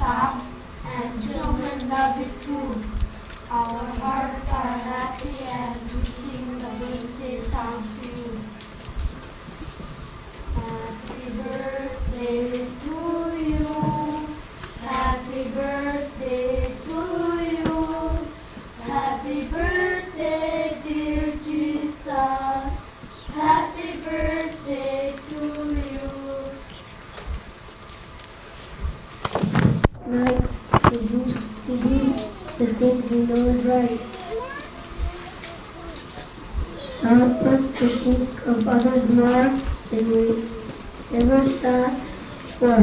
song, and children love it too. Our hearts are happy as we sing the birthday song to you. Happy birthday to you. Happy birthday to you. Happy birthday, dear Jesus. Happy birthday to you. Tonight, to do the things we know is right. Help us to think of others more than we ever thought for.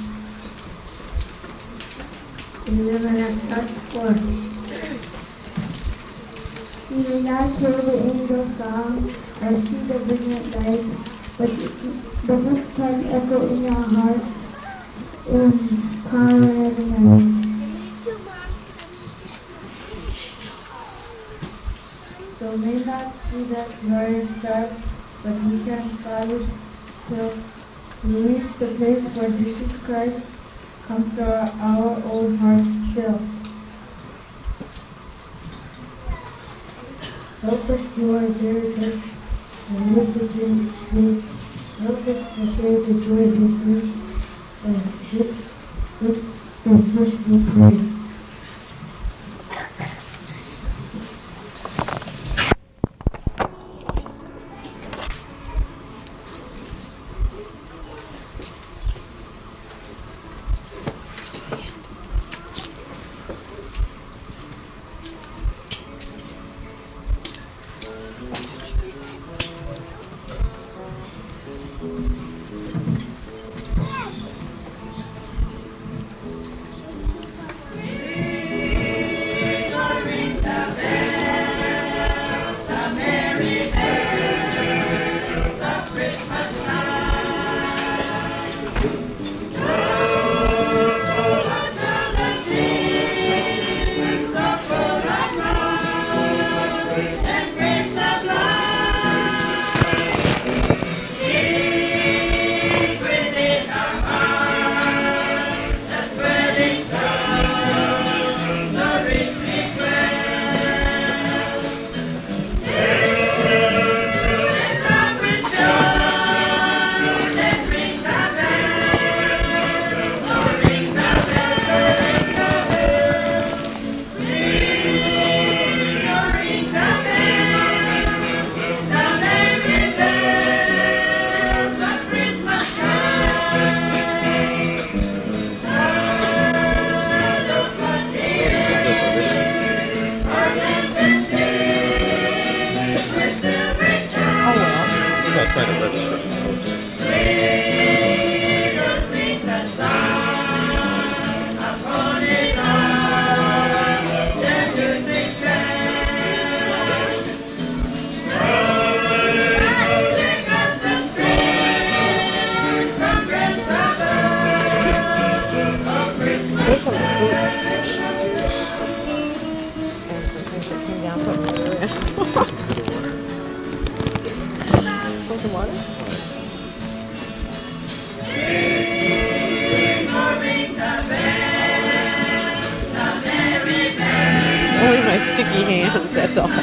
We never have thought before. We may not hear the angel song or see the brilliant light, but this can echo in our hearts in power every night. So may not see that glorious star, but we can follow till we reach the place where Jesus Christ comes to our own hearts still. Help us to our dear and live the dream. Help us to share the joy with you. With this we pray. Trying to register for protest. There's some fruit and some things that came down from the Want some water? Only my sticky hands, that's all.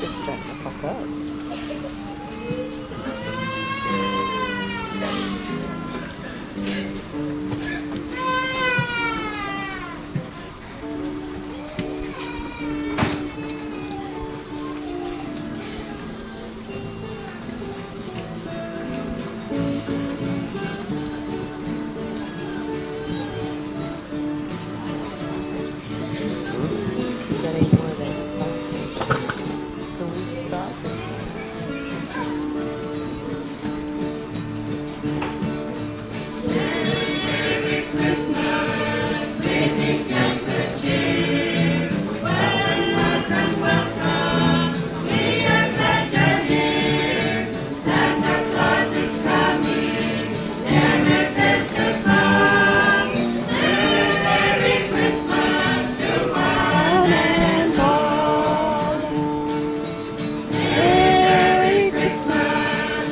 It's starting to fuck up. You got any more of that sausage? Sweet sausage. Merry Christmas.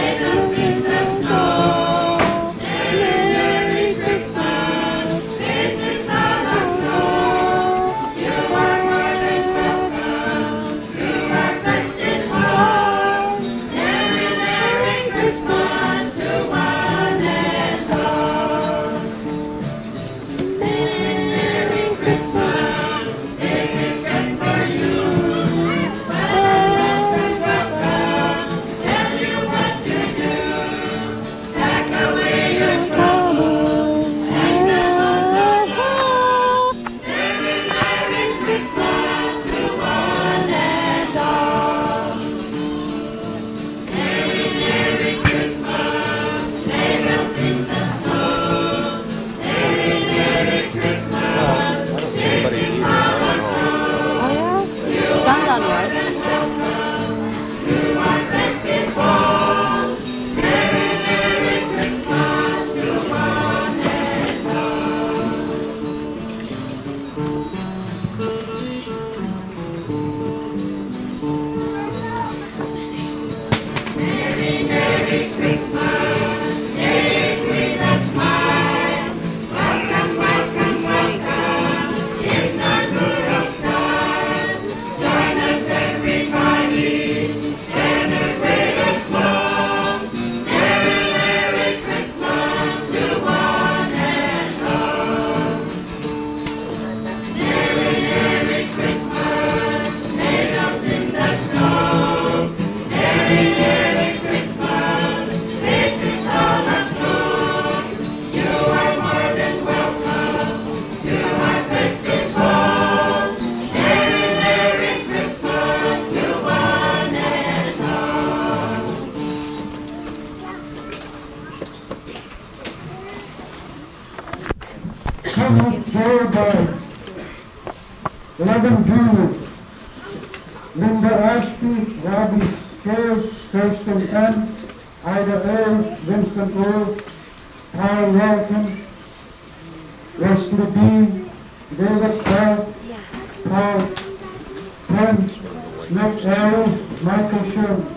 Merry Christmas. Merry Christmas to one and all. Merry Christmas. This is just for you. Welcome, welcome. Tell you what to do. Pack away your troubles and Merry, Merry Christmas to one and all. Merry, Merry Christmas. Sleigh bells in the snow. Merry, Merry Christmas. I don't see anybody either. I don't know. Oh yeah? Dun was. To our festive home. Merry, Merry Christmas to one and all. Merry, Merry Christmas. Say it with a smile. Welcome, welcome, welcome. In our rural style. Join us everybody. Celebrate us long. Merry, Merry Christmas to one and all. Merry, Merry Christmas. Sleigh bells in the snow. Merry, Merry Christmas. This is all aglow. You are more than welcome to our festive home. Merry, Merry Christmas to one and all. Come up Joe by 11 Junior, Linda Ashby, Robbie Shares, Kirsten M., Ida A., Vincent O., Paul Walton, Wesley B., David Bell, Paul Penn, Smith Arrow, Michael Sherman.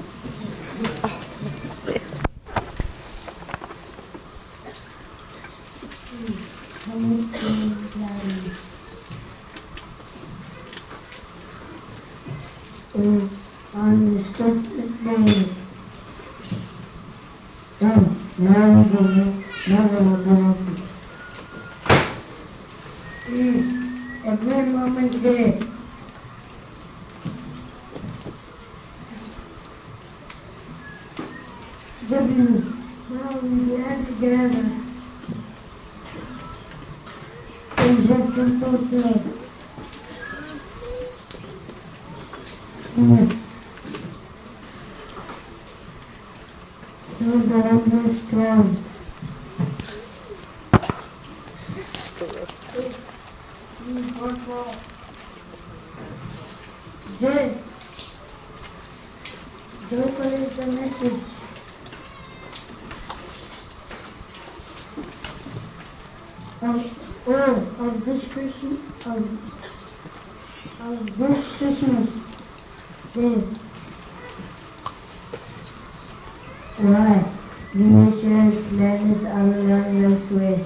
On this Christmas day, now we're going every moment here. Now we are together. And just to fulfill. So God is strong. Jay, what is the message? Of this Christmas, of this Christmas day. Why? You may share gladness all around your way.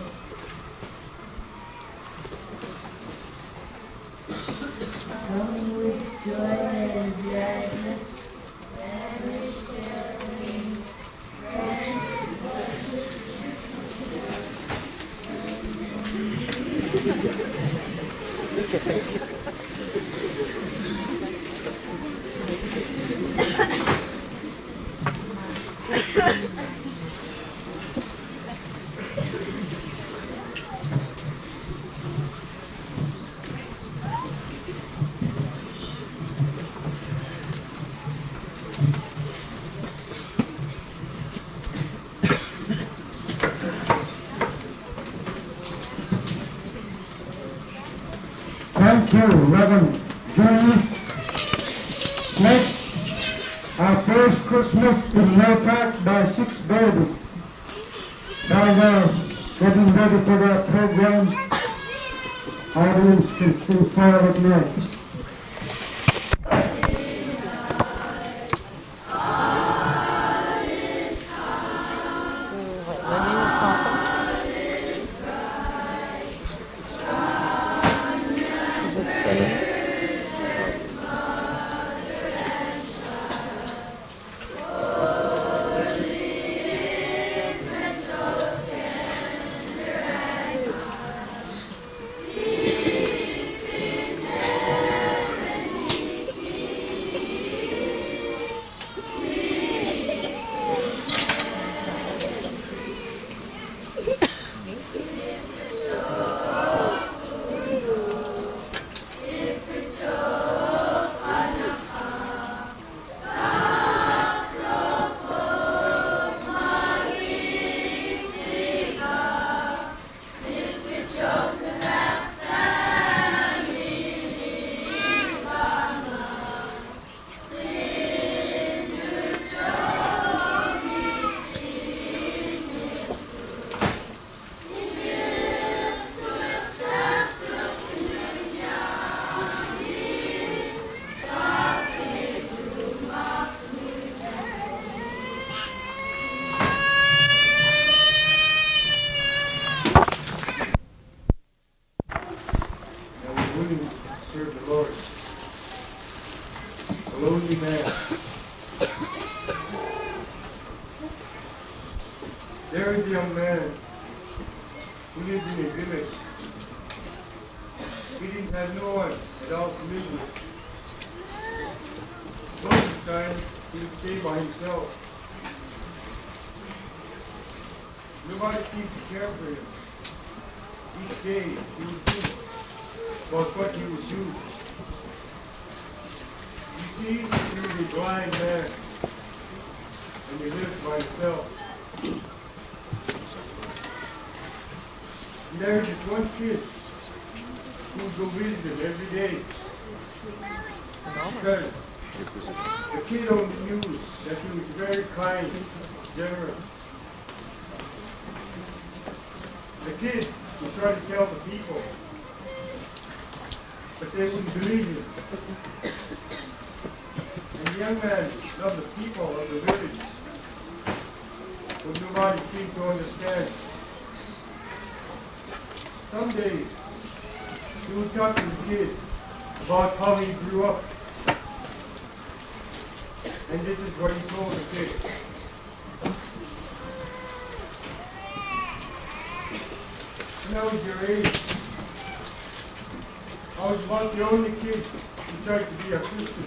Come with joy and gladness. Thank you, Reverend Julie. Next, our first Christmas in Mopac by 6 babies. Now they're getting ready for their program. Audience can sing Silent Night. Serve the Lord. A lonely man. There is a young man who lived in a village. He didn't have no one at all to live with. Most of the time, he would stay by himself. Nobody seemed to care for him. Each day, he would think about what he would do. You see, he was a blind man, and he lived by himself. And there was this one kid who would go visit him every day. Because the kid only knew that he was very kind, generous. The kid would try to tell the people, but they wouldn't believe him. And the young man loved the people of the village, but nobody seemed to understand. Some days, he would talk to the kid about how he grew up. And this is what he told the kid. When I was your age, I was about the only kid who tried to be a Christian.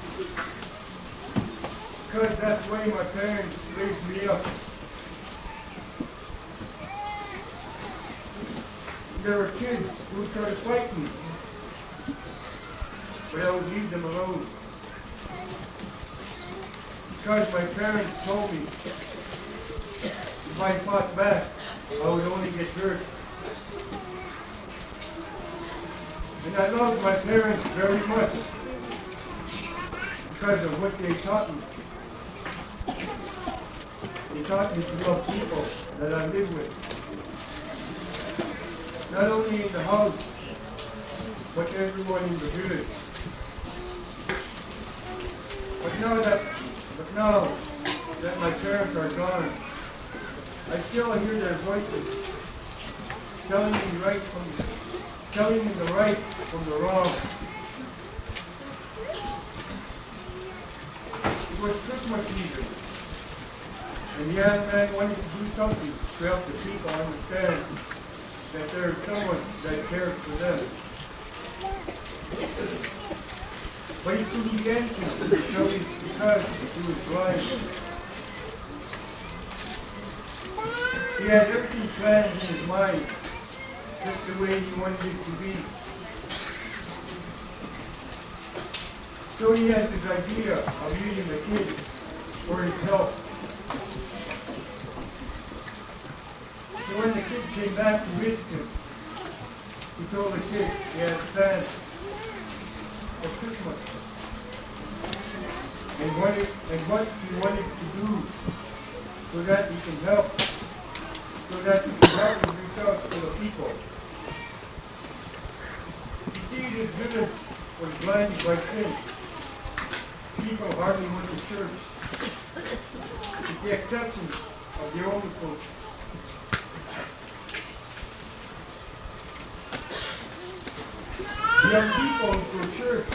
Because that's the way my parents raised me up. There were kids who would try to fight me, but I would leave them alone. Because my parents told me if I fought back, I would only get hurt. And I loved my parents very much because of what they taught me. They taught me to love people that I live with. Not only in the house, but everyone in the village. But now that my parents are gone, I still hear their voices telling me the right from the wrong. It was Christmas Eve, and the young man wanted to do something to help the people understand that there is someone that cares for them. But he couldn't get anything because he was blind. He had everything planned in his mind, just the way he wanted it to be. So he had this idea of using the kids for his help. So when the kid came back to visit him, he told the kids he had plans for Christmas and what he wanted to do so that he can help, so that he can help and reach out to the people. You see, this village was blinded by sin. People hardly went to church, with the exception of the older folks. Young people go to church,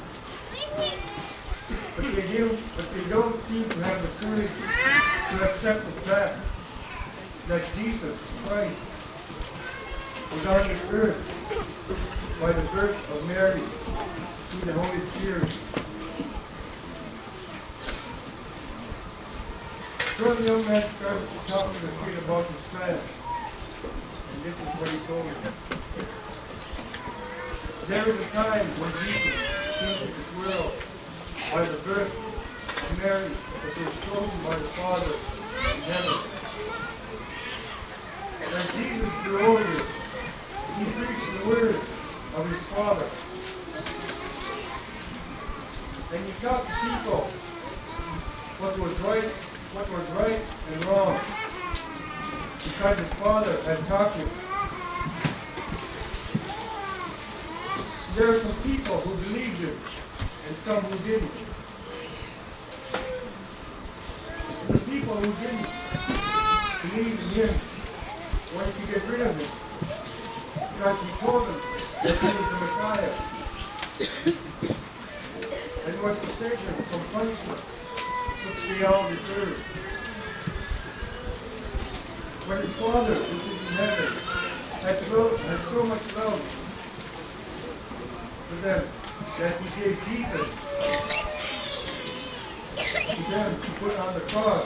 but they don't seem to have the courage to accept the fact that Jesus Christ was on this earth by the birth of Mary through the Holy Spirit. So the young man started to talk to the kid about his plan, and this is what he told him. There was a time when Jesus came to this world by the birth of Mary that was chosen by the Father in heaven. As Jesus grew older, he preached the word of his Father. And he taught the people what was right and wrong, because his Father had taught him. There were some people who believed him and some who didn't. And the people who didn't believe in him wanted to get rid of him because he told them that he was the Messiah and was to save them from punishment which they all deserved. When his Father, which is in heaven, had so much love for them that he gave Jesus to them to put on the cross.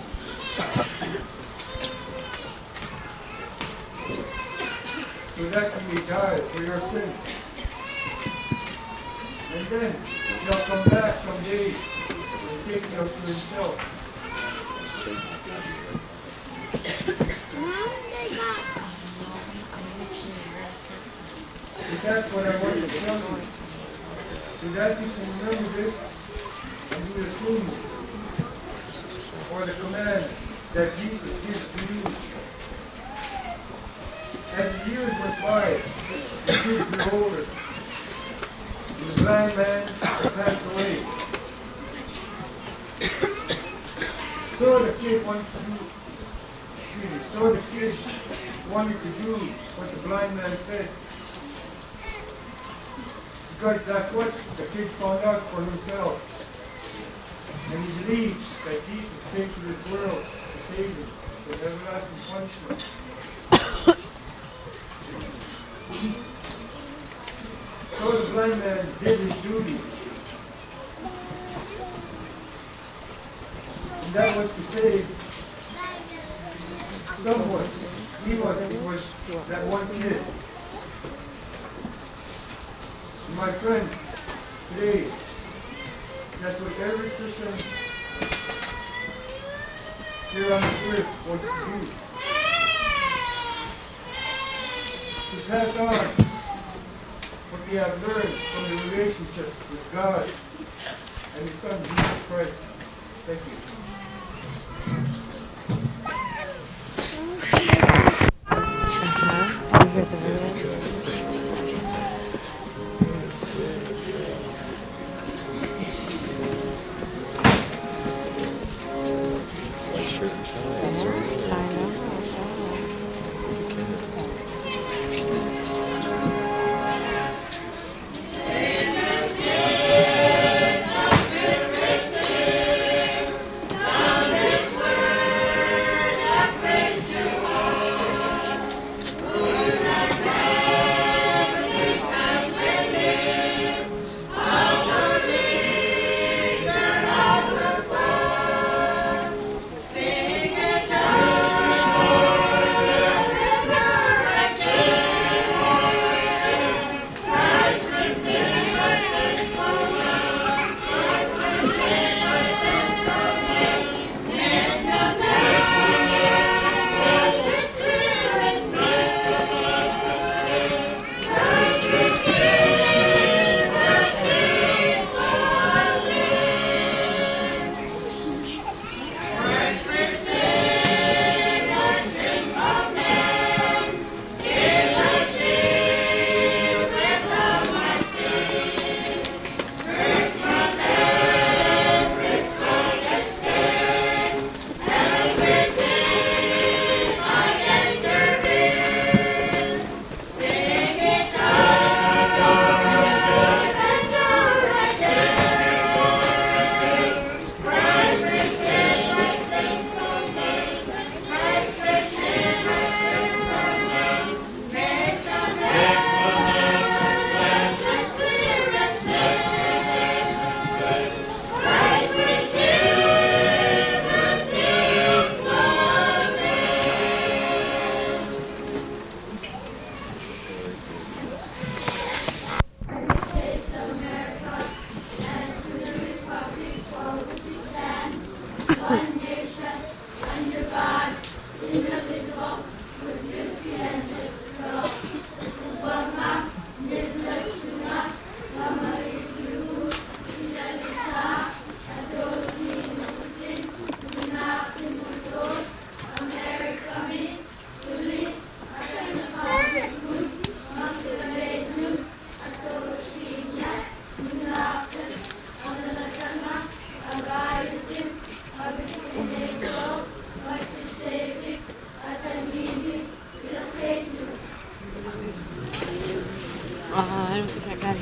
So that he may die for your sins. And then he'll come back someday and take you to himself. So that's what I want to tell you. So that you can remember this and do the things or the command that Jesus gives to you. As the years went by, the kids grew older, and the blind man passed away. So the kid wanted to do what the blind man said. Because that's what the kid found out for himself. And he believed that Jesus came to this world to save him from everlasting punishment. So the blind man did his duty. And that was to save someone. It was that one kid. My friends, today, that's what every Christian here on this earth wants to do. To pass on what we have learned from the relationship with God and His Son, Jesus Christ. Thank you.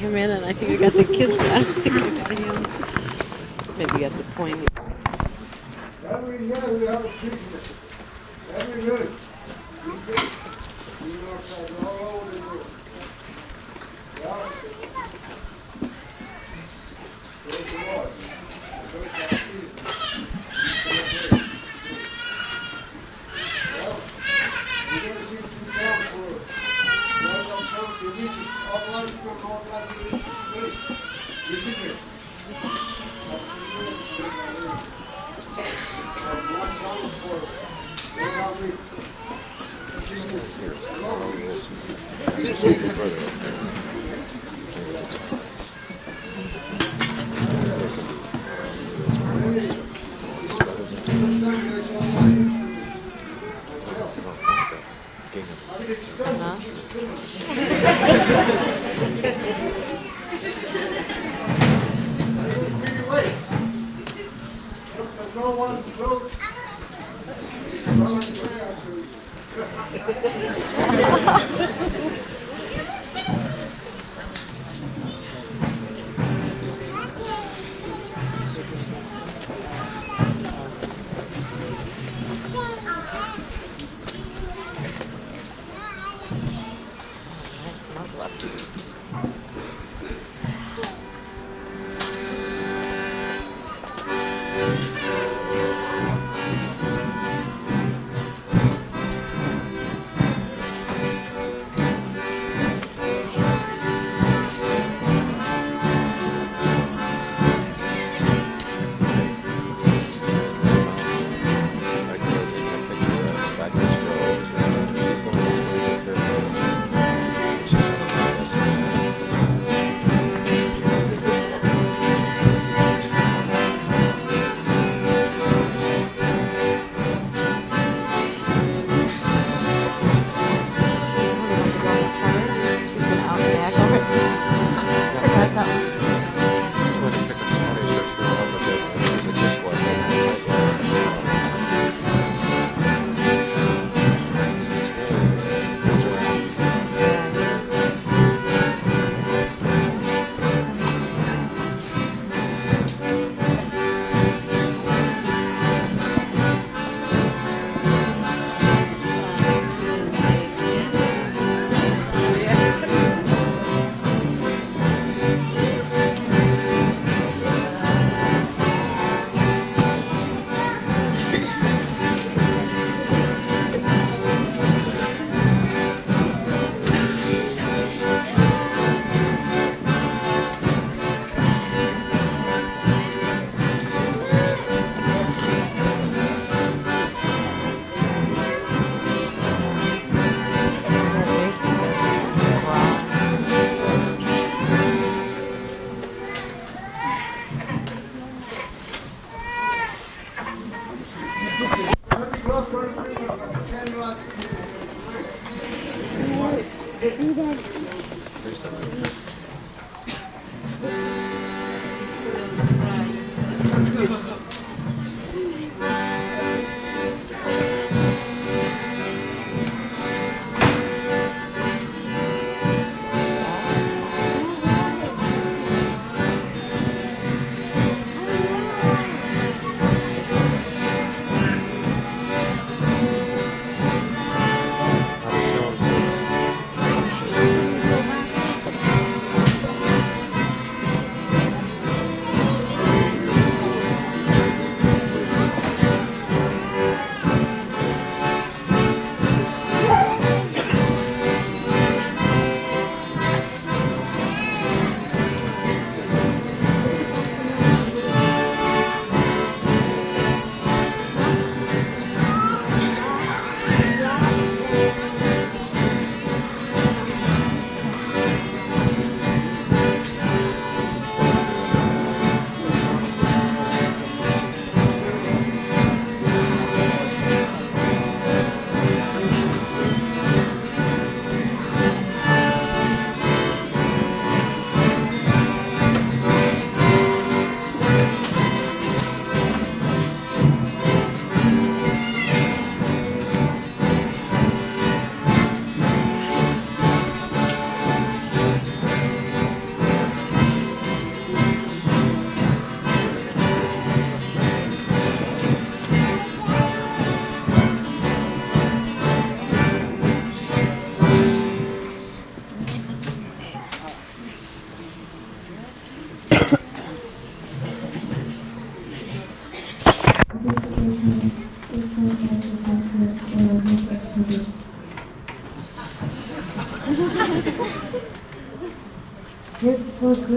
him in, and I think I got the kids back to him. Maybe got the point. Every year we have a Christmas. Every year. All over the world. Yeah. Praise the Lord. Well, we're going to see some sound for us. Welcome to the music. All right, from all right to the music. Listen here. This guy here is this is your brother up there.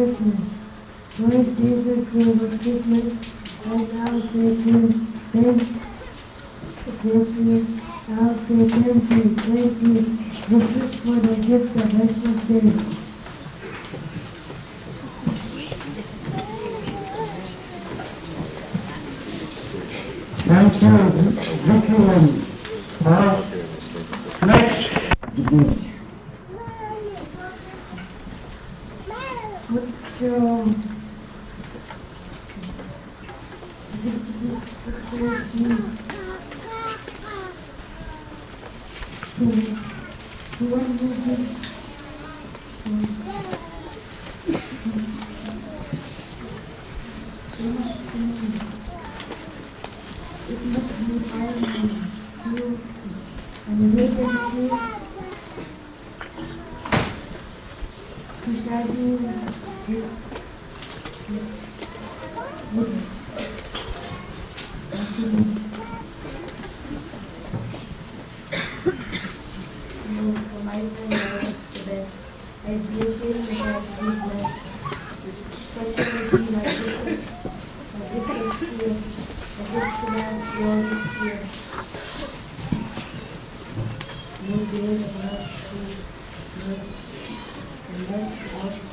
Christmas. Lord Jesus, we will Christmas, and now say thank you. I'll say thank you. This is for the gift of Christmas Day. Thank you, Vicky and Paul. Next, What's your name? It must be Iron Man. You and the vacancy beside you with for my friend today. I appreciate the fact that you blessed, especially my gift experience, a gift to man your year. No day about to live, and that's all.